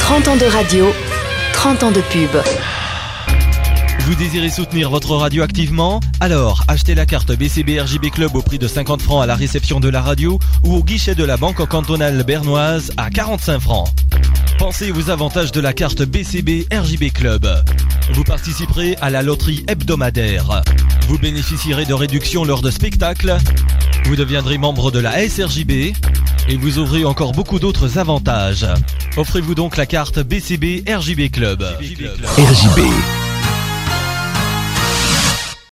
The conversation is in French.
30 ans de radio, 30 ans de pub. Vous désirez soutenir votre radio activement? Alors, achetez la carte BCB RJB Club au prix de 50 francs à la réception de la radio ou au guichet de la banque cantonale bernoise à 45 francs. Pensez aux avantages de la carte BCB RJB Club. Vous participerez à la loterie hebdomadaire. Vous bénéficierez de réductions lors de spectacles. Vous deviendrez membre de la SRJB. Et vous aurez encore beaucoup d'autres avantages. Offrez-vous donc la carte BCB RJB Club. RJB,